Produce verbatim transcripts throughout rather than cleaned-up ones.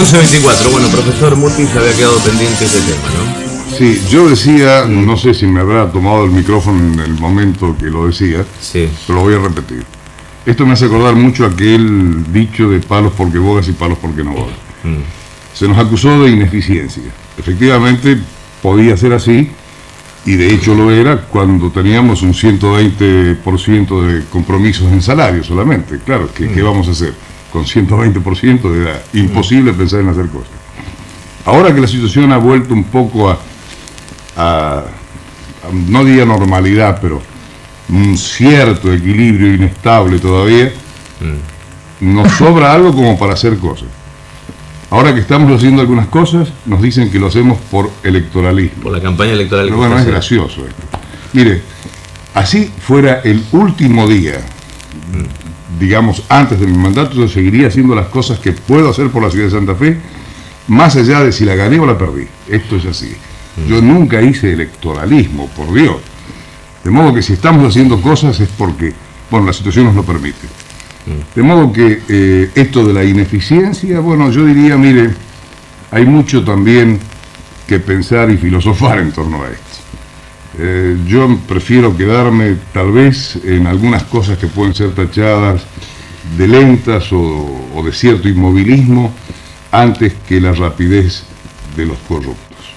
once veinticuatro. Bueno, profesor Muti, se había quedado pendiente ese tema, ¿no? Sí, yo decía, no sé si me habrá tomado el micrófono en el momento que lo decía, sí, pero lo voy a repetir. Esto me hace acordar mucho aquel dicho de palos porque bogas y palos porque no bogas. Mm. Se nos acusó de ineficiencia. Efectivamente, podía ser así, y de hecho lo era cuando teníamos un ciento veinte por ciento de compromisos en salario solamente. Claro, ¿qué, mm. ¿qué vamos a hacer? Con ciento veinte por ciento era imposible mm. pensar en hacer cosas. Ahora que la situación ha vuelto un poco a, a, a no diría normalidad, pero un cierto equilibrio inestable todavía, mm. nos sobra algo como para hacer cosas. Ahora que estamos haciendo algunas cosas, nos dicen que lo hacemos por electoralismo. Por la campaña electoral. Pero bueno, es gracioso esto. Mire, así fuera el último día, mm. digamos, antes de mi mandato, yo seguiría haciendo las cosas que puedo hacer por la ciudad de Santa Fe, más allá de si la gané o la perdí. Esto es así. Mm. Yo nunca hice electoralismo, por Dios. De modo que si estamos haciendo cosas es porque, bueno, la situación nos lo permite. De modo que eh, esto de la ineficiencia, bueno, yo diría, mire, hay mucho también que pensar y filosofar en torno a esto. Eh, yo prefiero quedarme tal vez en algunas cosas que pueden ser tachadas de lentas o, o de cierto inmovilismo antes que la rapidez de los corruptos.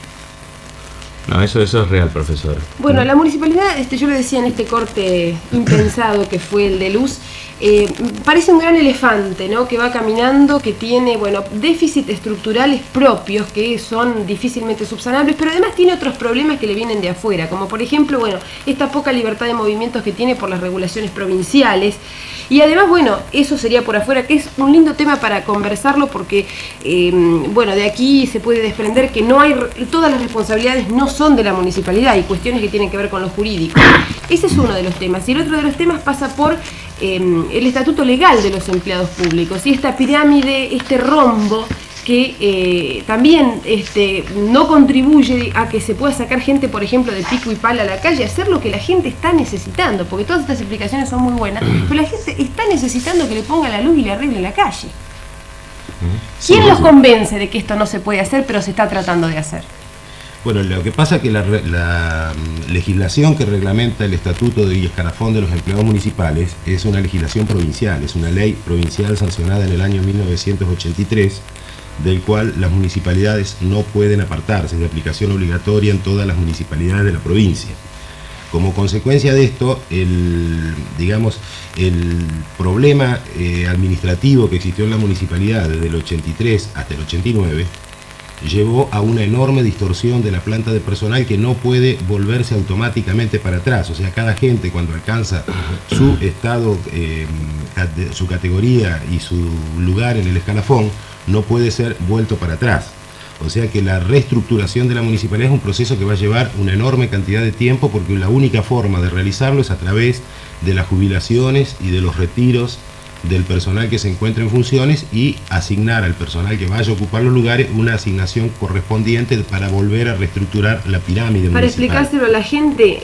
No, eso, eso es real, profesor. Bueno, la municipalidad, este, yo lo decía en este corte impensado que fue el de luz, eh, parece un gran elefante, ¿no? Que va caminando, que tiene, bueno, déficits estructurales propios que son difícilmente subsanables, pero además tiene otros problemas que le vienen de afuera, como por ejemplo, bueno, esta poca libertad de movimientos que tiene por las regulaciones provinciales. Y además, bueno, eso sería por afuera, que es un lindo tema para conversarlo porque, eh, bueno, de aquí se puede desprender que no hay, todas las responsabilidades no son de la municipalidad, hay cuestiones que tienen que ver con lo jurídico. Ese es uno de los temas. Y el otro de los temas pasa por eh, el estatuto legal de los empleados públicos y esta pirámide, este rombo que eh, también este, no contribuye a que se pueda sacar gente, por ejemplo, de pico y pala a la calle, hacer lo que la gente está necesitando, porque todas estas explicaciones son muy buenas, pero la gente está necesitando que le ponga la luz y le arregle la calle. ¿Quién los convence de que esto no se puede hacer, pero se está tratando de hacer? Bueno, lo que pasa es que la, la legislación que reglamenta el Estatuto de Escalafón de los Empleados Municipales es una legislación provincial, es una ley provincial sancionada en el año mil novecientos ochenta y tres, del cual las municipalidades no pueden apartarse, de aplicación obligatoria en todas las municipalidades de la provincia. Como consecuencia de esto, el, digamos, el problema eh, administrativo que existió en la municipalidad desde el ochenta y tres hasta el ochenta y nueve llevó a una enorme distorsión de la planta de personal que no puede volverse automáticamente para atrás. O sea, cada gente cuando alcanza su estado, eh, su categoría y su lugar en el escalafón, no puede ser vuelto para atrás. O sea que la reestructuración de la municipalidad es un proceso que va a llevar una enorme cantidad de tiempo, porque la única forma de realizarlo es a través de las jubilaciones y de los retiros del personal que se encuentra en funciones y asignar al personal que vaya a ocupar los lugares una asignación correspondiente para volver a reestructurar la pirámide para municipal. Explicárselo a la gente,